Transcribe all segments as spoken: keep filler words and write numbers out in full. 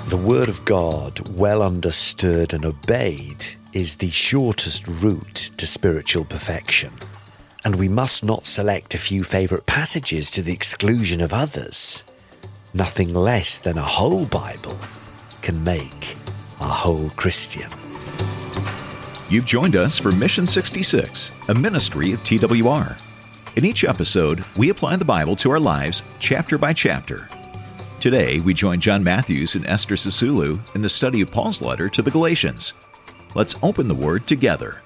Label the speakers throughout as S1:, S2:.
S1: The Word of God, well understood and obeyed, is the shortest route to spiritual perfection. And we must not select a few favourite passages to the exclusion of others. Nothing less than a whole Bible can make a whole Christian.
S2: You've joined us for Mission sixty-six, a ministry of T W R. In each episode, we apply the Bible to our lives chapter by chapter. Today, we join John Matthews and Esther Sisulu in the study of Paul's letter to the Galatians. Let's open the Word together.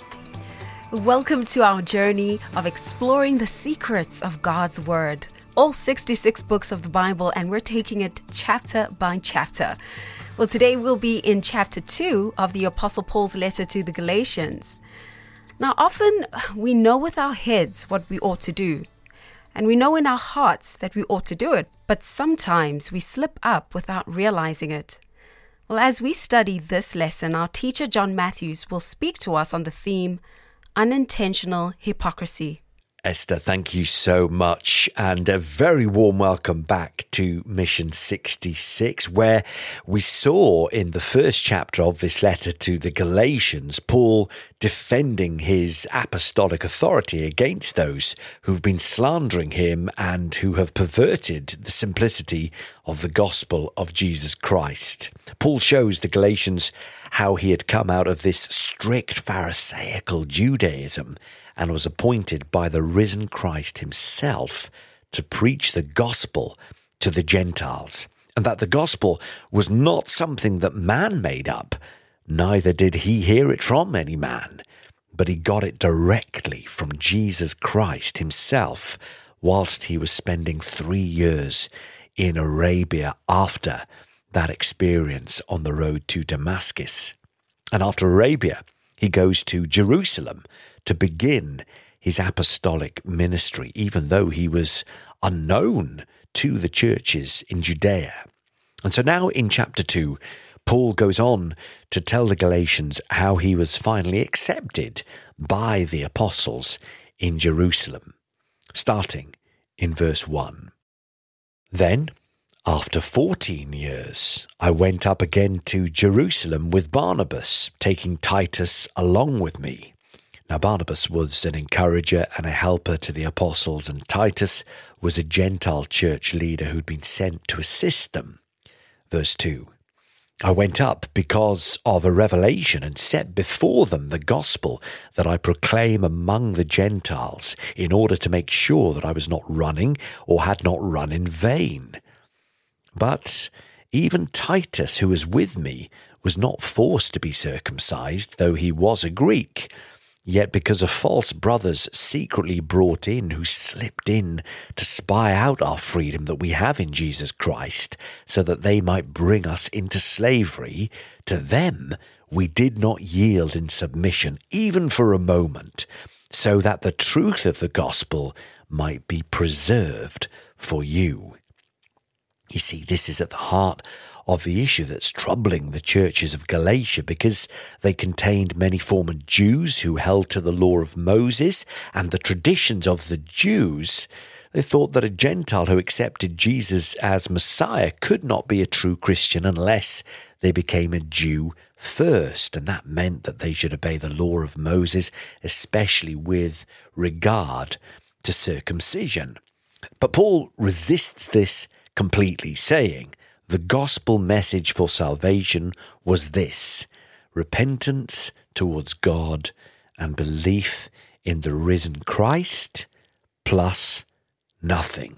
S3: Welcome to our journey of exploring the secrets of God's Word. All sixty-six books of the Bible, and we're taking it chapter by chapter. Well, today we'll be in chapter two of the Apostle Paul's letter to the Galatians. Now, often we know with our heads what we ought to do, and we know in our hearts that we ought to do it, but sometimes we slip up without realizing it. Well, as we study this lesson, our teacher John Matthews will speak to us on the theme, unintentional hypocrisy.
S1: Esther, thank you so much, and a very warm welcome back to Mission sixty-six, where we saw in the first chapter of this letter to the Galatians, Paul defending his apostolic authority against those who've been slandering him and who have perverted the simplicity of the gospel of Jesus Christ. Paul shows the Galatians how he had come out of this strict Pharisaical Judaism and was appointed by the risen Christ himself to preach the gospel to the Gentiles, and that the gospel was not something that man made up, neither did he hear it from any man, but he got it directly from Jesus Christ himself whilst he was spending three years in Arabia after that experience on the road to Damascus. And after Arabia, he goes to Jerusalem to begin his apostolic ministry, even though he was unknown to the churches in Judea. And so now in chapter two, Paul goes on to tell the Galatians how he was finally accepted by the apostles in Jerusalem, starting in verse one. Then, after fourteen years, I went up again to Jerusalem with Barnabas, taking Titus along with me. Now, Barnabas was an encourager and a helper to the apostles, and Titus was a Gentile church leader who'd been sent to assist them. Verse two, I went up because of a revelation and set before them the gospel that I proclaim among the Gentiles, in order to make sure that I was not running or had not run in vain. But even Titus, who was with me, was not forced to be circumcised, though he was a Greek. Yet because of false brothers secretly brought in, who slipped in to spy out our freedom that we have in Jesus Christ, so that they might bring us into slavery, to them we did not yield in submission, even for a moment, so that the truth of the gospel might be preserved for you. You see, this is at the heart of the issue that's troubling the churches of Galatia, because they contained many former Jews who held to the law of Moses and the traditions of the Jews. They thought that a Gentile who accepted Jesus as Messiah could not be a true Christian unless they became a Jew first, and that meant that they should obey the law of Moses, especially with regard to circumcision. But Paul resists this completely, saying, the gospel message for salvation was this: repentance towards God and belief in the risen Christ plus nothing.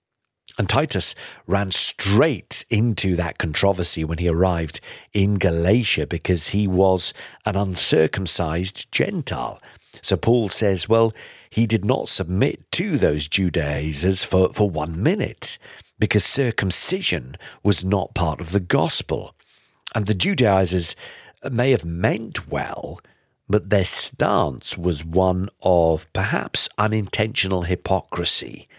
S1: And Titus ran straight into that controversy when he arrived in Galatia, because he was an uncircumcised Gentile. So Paul says, well, he did not submit to those Judaizers for, for one minute, because circumcision was not part of the gospel. And the Judaizers may have meant well, but their stance was one of perhaps unintentional hypocrisy.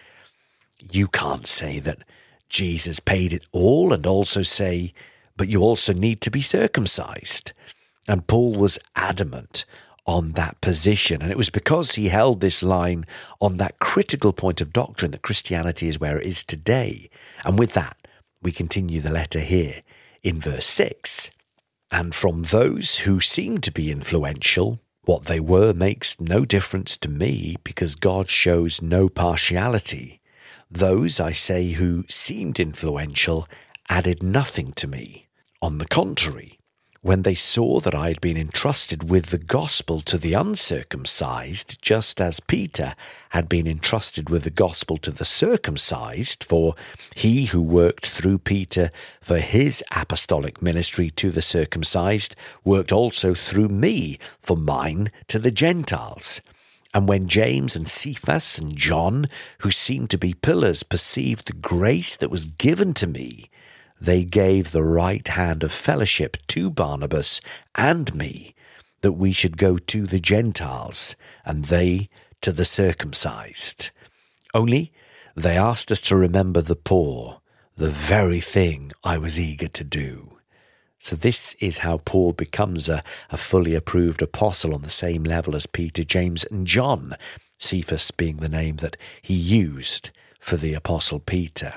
S1: You can't say that Jesus paid it all and also say, but you also need to be circumcised. And Paul was adamant on that position. And it was because he held this line on that critical point of doctrine that Christianity is where it is today. And with that, we continue the letter here in verse six. And from those who seem to be influential, what they were makes no difference to me, because God shows no partiality. Those, I say, who seemed influential added nothing to me. On the contrary, when they saw that I had been entrusted with the gospel to the uncircumcised, just as Peter had been entrusted with the gospel to the circumcised, for he who worked through Peter for his apostolic ministry to the circumcised worked also through me for mine to the Gentiles. And when James and Cephas and John, who seemed to be pillars, perceived the grace that was given to me, they gave the right hand of fellowship to Barnabas and me, that we should go to the Gentiles, and they to the circumcised. Only they asked us to remember the poor, the very thing I was eager to do. So this is how Paul becomes a, a fully approved apostle on the same level as Peter, James, and John, Cephas being the name that he used for the apostle Peter.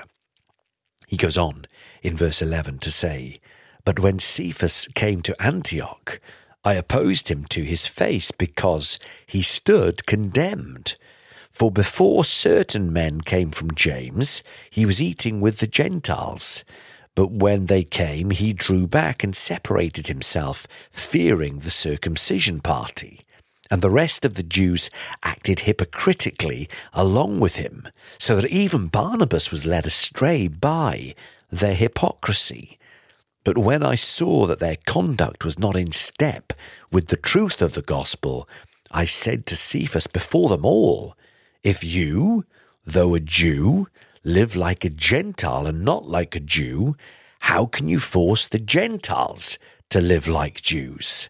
S1: He goes on in verse eleven to say, But when Cephas came to Antioch, I opposed him to his face, because he stood condemned. For before certain men came from James, he was eating with the Gentiles. But when they came, he drew back and separated himself, fearing the circumcision party. And the rest of the Jews acted hypocritically along with him, so that even Barnabas was led astray by their hypocrisy. But when I saw that their conduct was not in step with the truth of the gospel, I said to Cephas before them all, If you, though a Jew, live like a Gentile and not like a Jew, how can you force the Gentiles to live like Jews?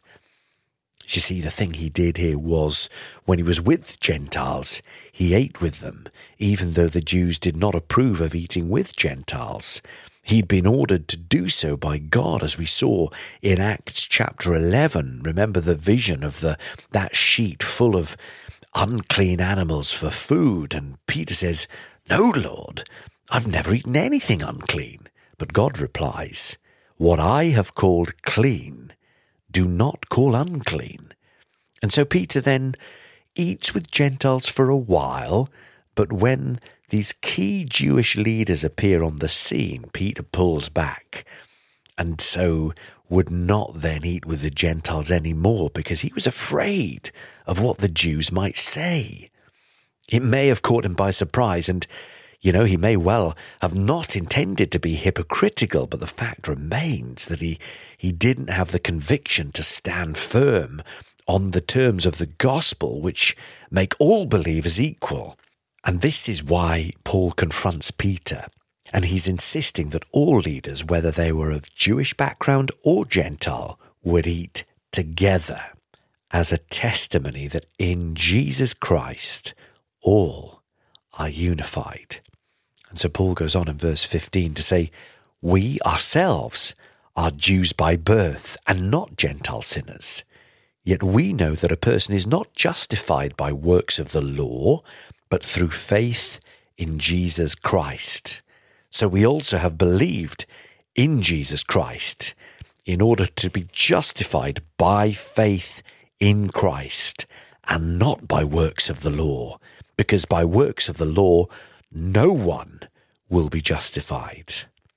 S1: You see, the thing he did here was, when he was with Gentiles, he ate with them, even though the Jews did not approve of eating with Gentiles. He'd been ordered to do so by God, as we saw in Acts chapter eleven. Remember the vision of the that sheet full of unclean animals for food. And Peter says, No, Lord, I've never eaten anything unclean. But God replies, What I have called clean, do not call unclean. And so Peter then eats with Gentiles for a while, but when these key Jewish leaders appear on the scene, Peter pulls back, and so would not then eat with the Gentiles anymore, because he was afraid of what the Jews might say. It may have caught him by surprise, and You know, he may well have not intended to be hypocritical, but the fact remains that he, he didn't have the conviction to stand firm on the terms of the gospel, which make all believers equal. And this is why Paul confronts Peter, and he's insisting that all leaders, whether they were of Jewish background or Gentile, would eat together as a testimony that in Jesus Christ all are unified. And so Paul goes on in verse fifteen to say, We ourselves are Jews by birth and not Gentile sinners. Yet we know that a person is not justified by works of the law, but through faith in Jesus Christ. So we also have believed in Jesus Christ in order to be justified by faith in Christ and not by works of the law, because by works of the law no one will be justified.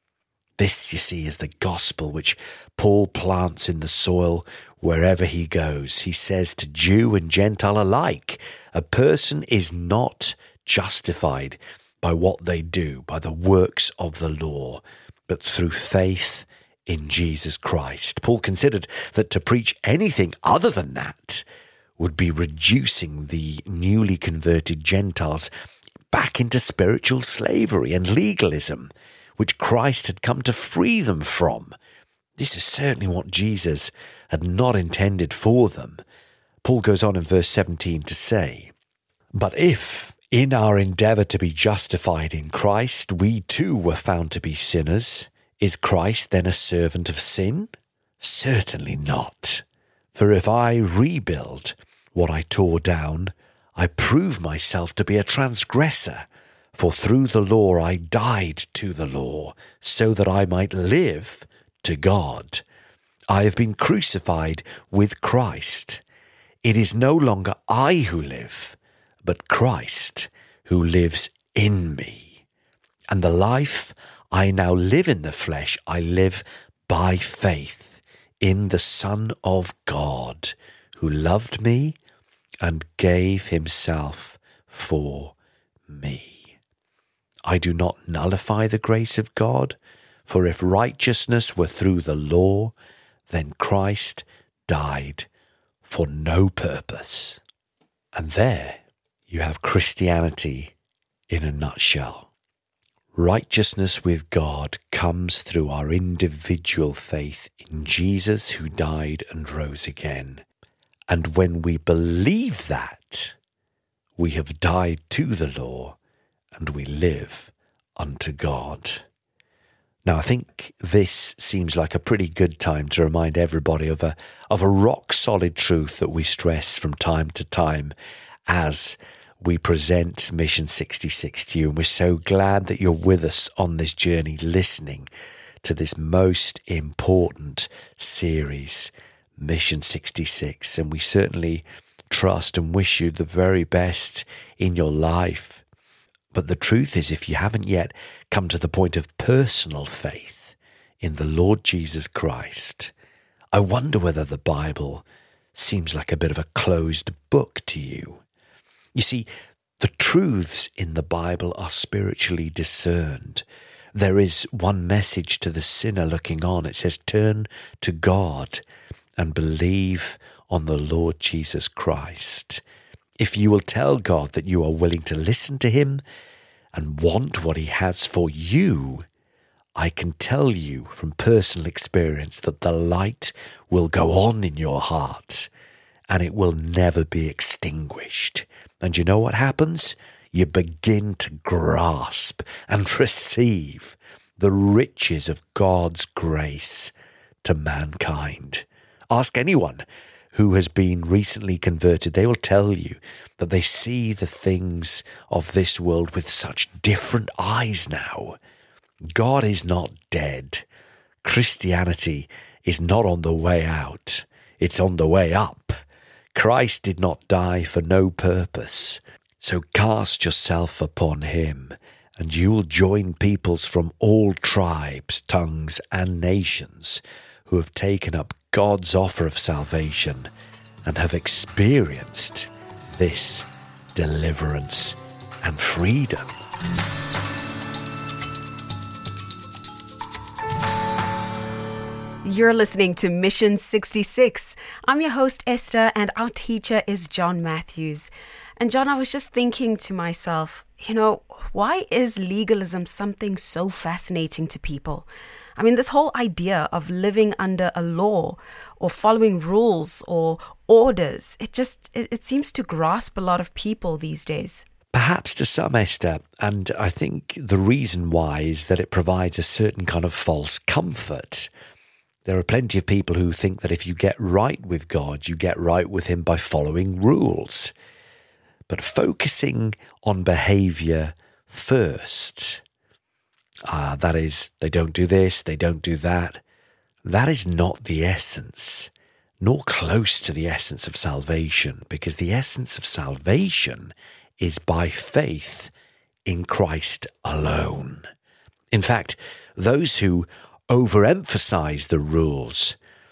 S1: This, you see, is the gospel which Paul plants in the soil wherever he goes. He says to Jew and Gentile alike, a person is not justified by what they do, by the works of the law, but through faith in Jesus Christ. Paul considered that to preach anything other than that would be reducing the newly converted Gentiles back into spiritual slavery and legalism, which Christ had come to free them from. This is certainly what Jesus had not intended for them. Paul goes on in verse seventeen to say, But if, in our endeavour to be justified in Christ, we too were found to be sinners, is Christ then a servant of sin? Certainly not. For if I rebuild what I tore down, I prove myself to be a transgressor. For through the law I died to the law, so that I might live to God. I have been crucified with Christ. It is no longer I who live, but Christ who lives in me. And the life I now live in the flesh, I live by faith in the Son of God, who loved me and gave himself for me. I do not nullify the grace of God, for if righteousness were through the law, then Christ died for no purpose. And there you have Christianity in a nutshell. Righteousness with God comes through our individual faith in Jesus who died and rose again. And when we believe that, we have died to the law and we live unto God. Now, I think this seems like a pretty good time to remind everybody of a of a rock-solid truth that we stress from time to time as we present Mission sixty-six to you. And we're so glad that you're with us on this journey, listening to this most important series, Mission sixty-six. And we certainly trust and wish you the very best in your life. But the truth is, if you haven't yet come to the point of personal faith in the Lord Jesus Christ, I wonder whether the Bible seems like a bit of a closed book to you. You see, the truths in the Bible are spiritually discerned. There is one message to the sinner looking on. It says, turn to God and believe on the Lord Jesus Christ. If you will tell God that you are willing to listen to him and want what he has for you, I can tell you from personal experience that the light will go on in your heart and it will never be extinguished. And you know what happens? You begin to grasp and receive the riches of God's grace to mankind. Ask anyone who has been recently converted. They will tell you that they see the things of this world with such different eyes now. God is not dead. Christianity is not on the way out. It's on the way up. Christ did not die for no purpose. So cast yourself upon him, and you will join peoples from all tribes, tongues, and nations who have taken up God's offer of salvation and have experienced this deliverance and freedom.
S3: You're listening to Mission sixty-six. I'm your host, Esther, and our teacher is John Matthews. And John, I was just thinking to myself, you know, why is legalism something so fascinating to people? I mean, this whole idea of living under a law or following rules or orders, it just, it, it seems to grasp a lot of people these days.
S1: Perhaps to some, Esther, and I think the reason why is that it provides a certain kind of false comfort. There are plenty of people who think that if you get right with God, you get right with him by following rules. But focusing on behaviour first, ah, that is, they don't do this, they don't do that, that is not the essence, nor close to the essence of salvation, because the essence of salvation is by faith in Christ alone. In fact, those who overemphasize the rules,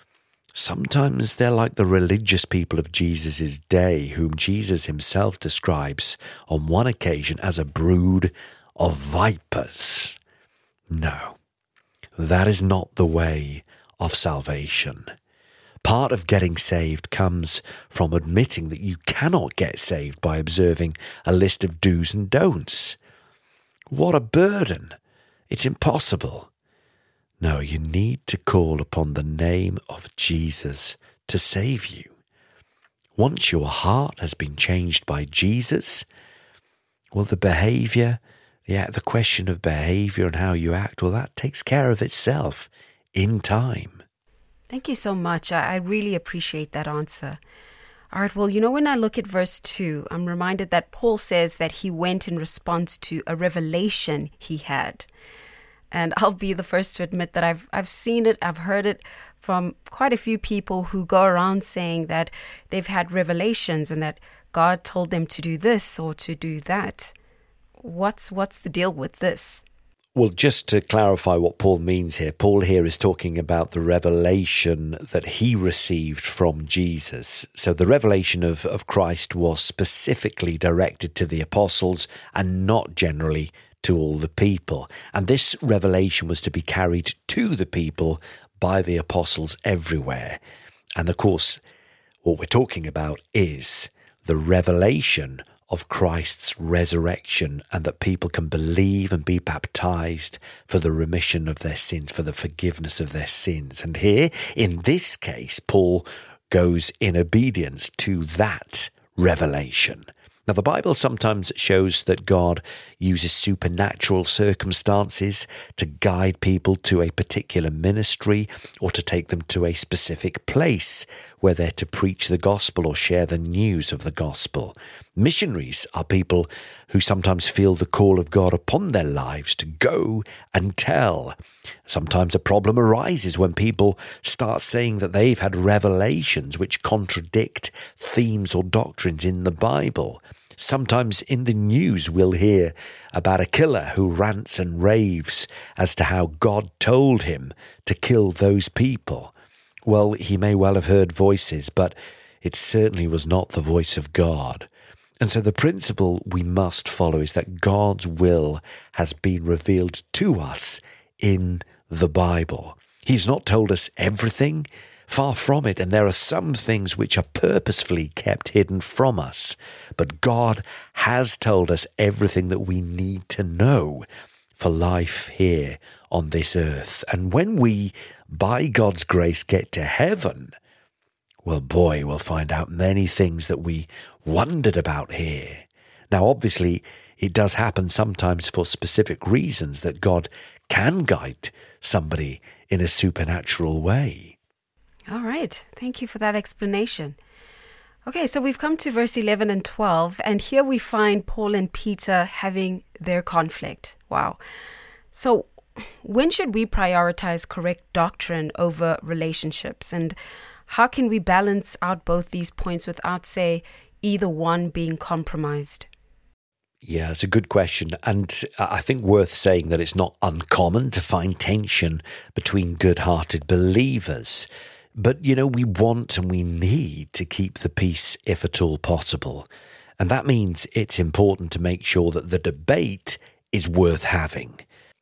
S1: sometimes they're like the religious people of Jesus' day, whom Jesus himself describes on one occasion as a brood of vipers. No, that is not the way of salvation. Part of getting saved comes from admitting that you cannot get saved by observing a list of do's and don'ts. What a burden! It's impossible. No, you need to call upon the name of Jesus to save you. Once your heart has been changed by Jesus, well, the behaviour, yeah, the question of behaviour and how you act, well, that takes care of itself in time.
S3: Thank you so much. I, I really appreciate that answer. All right, well, you know, when I look at verse two, I'm reminded that Paul says that he went in response to a revelation he had. And I'll be the first to admit that I've I've seen it, I've heard it from quite a few people who go around saying that they've had revelations and that God told them to do this or to do that. What's what's the deal with this?
S1: Well, just to clarify what Paul means here, Paul here is talking about the revelation that he received from Jesus. So the revelation of, of Christ was specifically directed to the apostles and not generally to all the people. And this revelation was to be carried to the people by the apostles everywhere. And of course, what we're talking about is the revelation of Christ's resurrection, and that people can believe and be baptized for the remission of their sins, for the forgiveness of their sins. And here, in this case, Paul goes in obedience to that revelation. Now, the Bible sometimes shows that God uses supernatural circumstances to guide people to a particular ministry or to take them to a specific place where they're to preach the gospel or share the news of the gospel. Missionaries are people who sometimes feel the call of God upon their lives to go and tell. Sometimes a problem arises when people start saying that they've had revelations which contradict themes or doctrines in the Bible. Sometimes in the news we'll hear about a killer who rants and raves as to how God told him to kill those people. Well, he may well have heard voices, but it certainly was not the voice of God. And so the principle we must follow is that God's will has been revealed to us in the Bible. He's not told us everything, far from it, and there are some things which are purposefully kept hidden from us. But God has told us everything that we need to know for life here on this earth. And when we, by God's grace, get to heaven, well, boy, we'll find out many things that we wondered about here. Now, obviously, it does happen sometimes for specific reasons that God can guide somebody in a supernatural way.
S3: All right. Thank you for that explanation. Okay, so we've come to verse eleven and twelve, and here we find Paul and Peter having their conflict. Wow. So when should we prioritize correct doctrine over relationships? And how can we balance out both these points without, say, either one being compromised?
S1: Yeah, it's a good question. And I think worth saying that it's not uncommon to find tension between good-hearted believers. But, you know, we want and we need to keep the peace if at all possible. And that means it's important to make sure that the debate is worth having.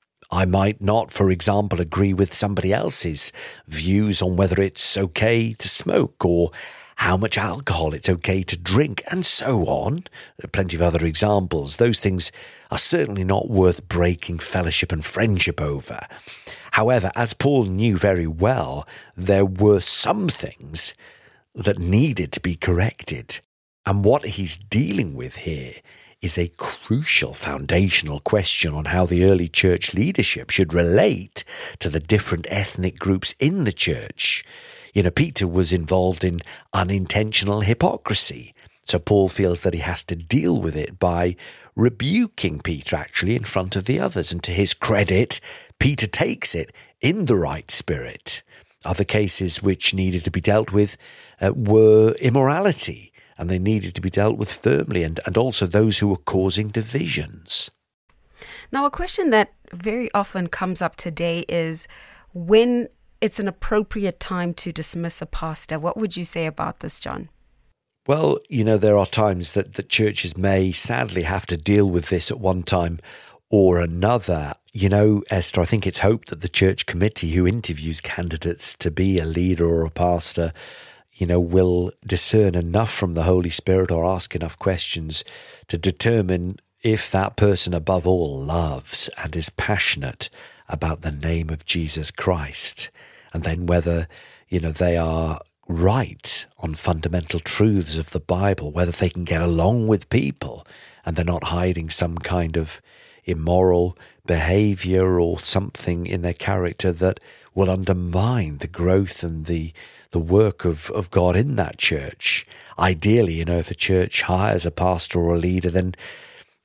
S1: I might not, for example, agree with somebody else's views on whether it's okay to smoke or how much alcohol it's okay to drink, and so on. There are plenty of other examples. Those things are certainly not worth breaking fellowship and friendship over. However, as Paul knew very well, there were some things that needed to be corrected. And what he's dealing with here is a crucial foundational question on how the early church leadership should relate to the different ethnic groups in the church. You know, Peter was involved in unintentional hypocrisy. So Paul feels that he has to deal with it by rebuking Peter actually in front of the others. And to his credit, Peter takes it in the right spirit. Other cases which needed to be dealt with uh, were immorality, and they needed to be dealt with firmly, and, and also those who were causing divisions.
S3: Now, a question that very often comes up today is when it's an appropriate time to dismiss a pastor. What would you say about this, John?
S1: Well, you know, there are times that, that churches may sadly have to deal with this at one time or another. You know, Esther, I think it's hoped that the church committee who interviews candidates to be a leader or a pastor, you know, will discern enough from the Holy Spirit or ask enough questions to determine if that person above all loves and is passionate about the name of Jesus Christ. And then whether, you know, they are right on fundamental truths of the Bible, whether they can get along with people and they're not hiding some kind of immoral behavior or something in their character that will undermine the growth and the the work of, of God in that church. Ideally, you know, if a church hires a pastor or a leader, then,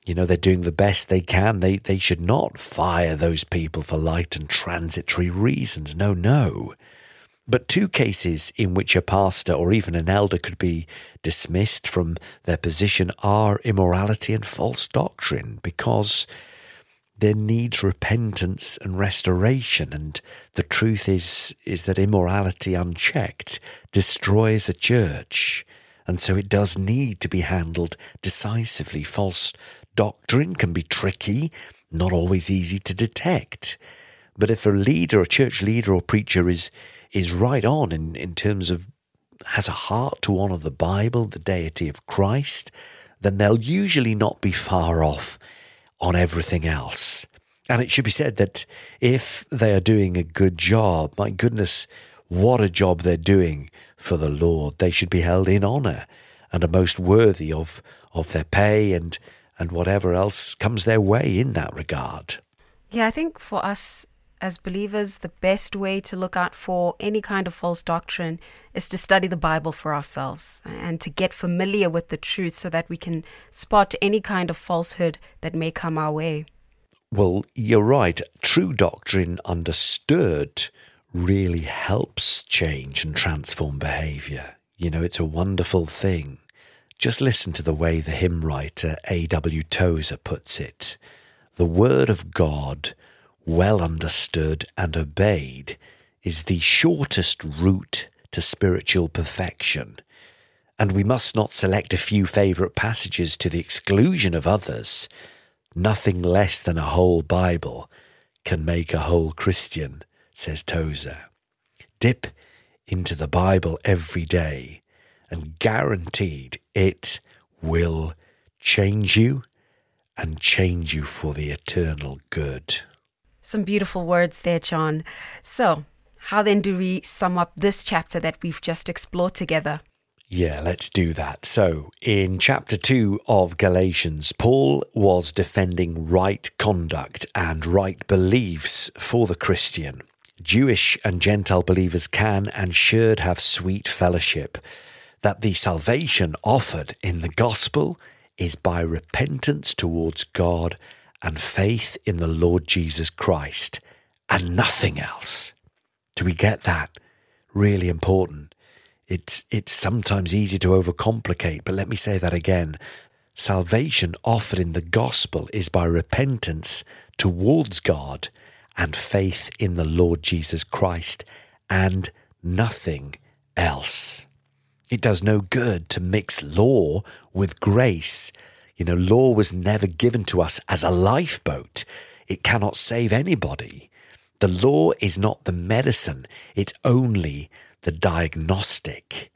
S1: You know, they're doing the best they can. They they should not fire those people for light and transitory reasons. No, no. But two cases in which a pastor or even an elder could be dismissed from their position are immorality and false doctrine, because there needs repentance and restoration. And the truth is, is that immorality unchecked destroys a church. And so it does need to be handled decisively. False doctrine can be tricky, not always easy to detect. But if a leader, a church leader or preacher is is right on in, in terms of has a heart to honour the Bible, the deity of Christ, then they'll usually not be far off on everything else. And it should be said that if they are doing a good job, my goodness, what a job they're doing for the Lord. They should be held in honour and are most worthy of, of their pay and, and whatever else comes their way in that regard.
S3: Yeah, I think for us as believers, the best way to look out for any kind of false doctrine is to study the Bible for ourselves and to get familiar with the truth so that we can spot any kind of falsehood that may come our way.
S1: Well, you're right. True doctrine understood really helps change and transform behaviour. You know, it's a wonderful thing. Just listen to the way the hymn writer A W Tozer puts it. The word of God, well understood and obeyed, is the shortest route to spiritual perfection. And we must not select a few favourite passages to the exclusion of others. Nothing less than a whole Bible can make a whole Christian, says Tozer. Dip into the Bible every day, and guaranteed it will change you and change you for the eternal good.
S3: Some beautiful words there, John. So, how then do we sum up this chapter that we've just explored together?
S1: Yeah, let's do that. So, in chapter two of Galatians, Paul was defending right conduct and right beliefs for the Christian. Jewish and Gentile believers can and should have sweet fellowship, that the salvation offered in the gospel is by repentance towards God and faith in the Lord Jesus Christ, and nothing else. Do we get that? Really important. It's it's sometimes easy to overcomplicate, but let me say that again. Salvation offered in the gospel is by repentance towards God and faith in the Lord Jesus Christ, and nothing else. It does no good to mix law with grace. You know, law was never given to us as a lifeboat. It cannot save anybody. The law is not the medicine. It's only the diagnostic.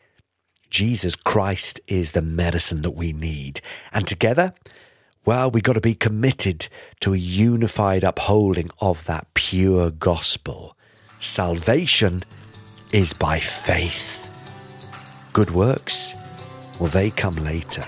S1: Jesus Christ is the medicine that we need. And together, well, we've got to be committed to a unified upholding of that pure gospel. Salvation is by faith. Good works, well, they come later.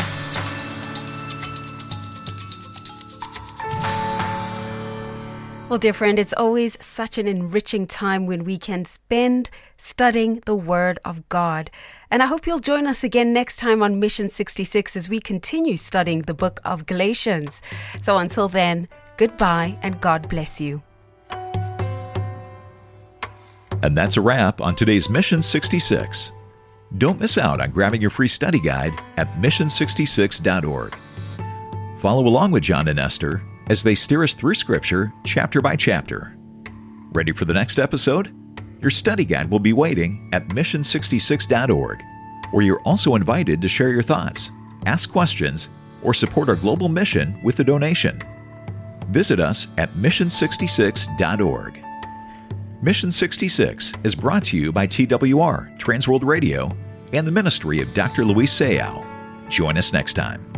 S3: Well, dear friend, it's always such an enriching time when we can spend studying the Word of God. And I hope you'll join us again next time on Mission sixty-six as we continue studying the book of Galatians. So until then, goodbye and God bless you.
S2: And that's a wrap on today's Mission sixty-six. Don't miss out on grabbing your free study guide at mission sixty-six dot org. Follow along with John and Esther as they steer us through Scripture chapter by chapter. Ready for the next episode? Your study guide will be waiting at mission sixty-six dot org, where you're also invited to share your thoughts, ask questions, or support our global mission with a donation. Visit us at mission sixty-six dot org. Mission sixty-six is brought to you by T W R, Transworld Radio, and the ministry of Doctor Luis Sayao. Join us next time.